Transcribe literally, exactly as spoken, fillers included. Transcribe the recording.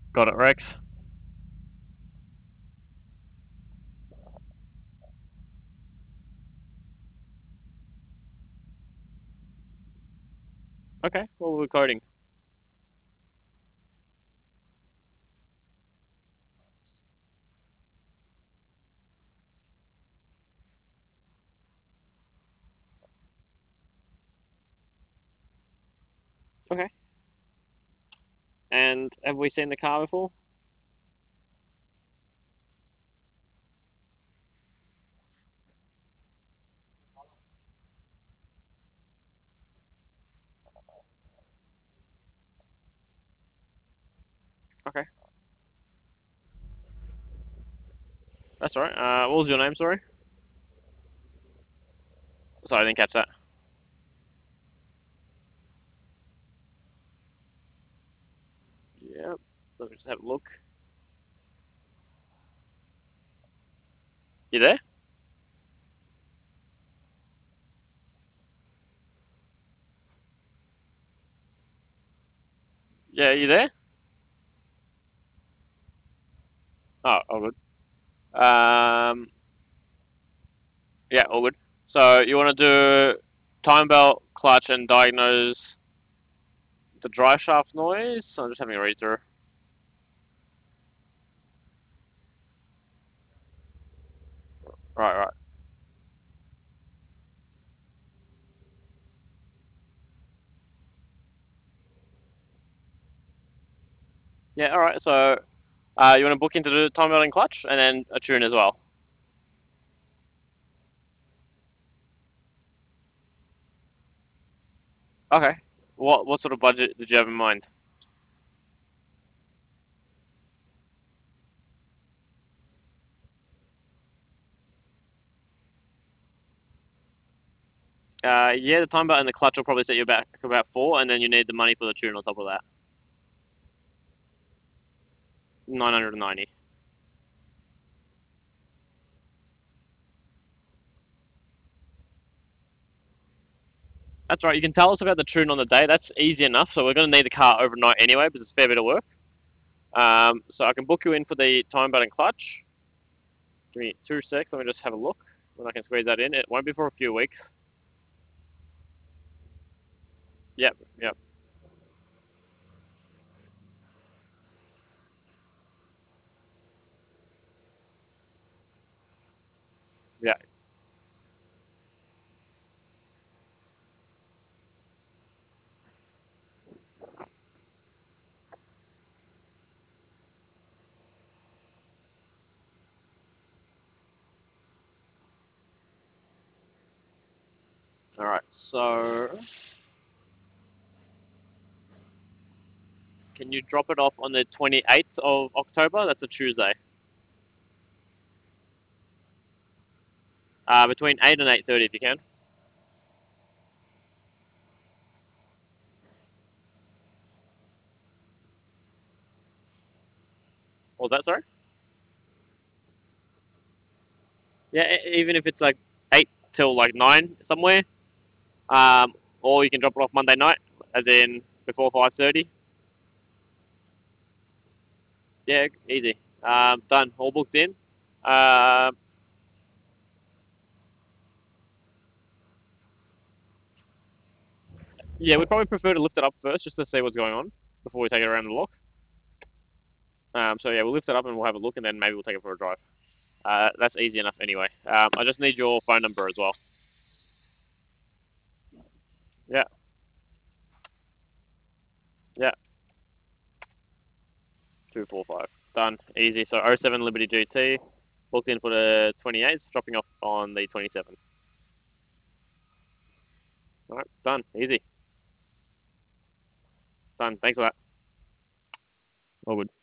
Got it, Rex. Okay, well, we're coding. Okay. And have we seen the car before? Okay. That's all right. Uh, what was your name, sorry? Sorry, I didn't catch that. Yep. Let me just have a look. You there? Yeah, you there? Oh, all good. Um, yeah, all good. So you want to do time belt, clutch, and diagnose the drive shaft noise? I'm just having a read through. Right, right. Yeah, all right. So uh, you want to book into the time belt and clutch, and then a tune as well. Okay. What what sort of budget did you have in mind? Uh, yeah, the time belt and the clutch will probably set you back about four, and then you need the money for the tune on top of that. Nine hundred and ninety. That's right. You can tell us about the tune on the day. That's easy enough. So we're going to need the car overnight anyway, because it's a fair bit of work. Um, so I can book you in for the time belt and clutch. Give me two secs. Let me just have a look when I can squeeze that in. It won't be for a few weeks. Yep, yep, yeah. All right. So can you drop it off on the twenty-eighth of October? That's a Tuesday. Uh, between eight and eight thirty, if you can. What was that? Sorry. Yeah, e- even if it's like eight till like nine somewhere, um, or you can drop it off Monday night, as in before five thirty. Yeah, easy. Um, done. All booked in. Um, yeah, we'd probably prefer to lift it up first, just to see what's going on before we take it around the lock. Um, so yeah, we'll lift it up and we'll have a look, and then maybe we'll take it for a drive. Uh, that's easy enough anyway. Um, I just need your phone number as well. Yeah, yeah, two four five. Done. Easy. So oh seven Liberty G T, booked in for the twenty-eighth, dropping off on the twenty-seventh. All right, done. Easy. Done. Thanks for that. All good.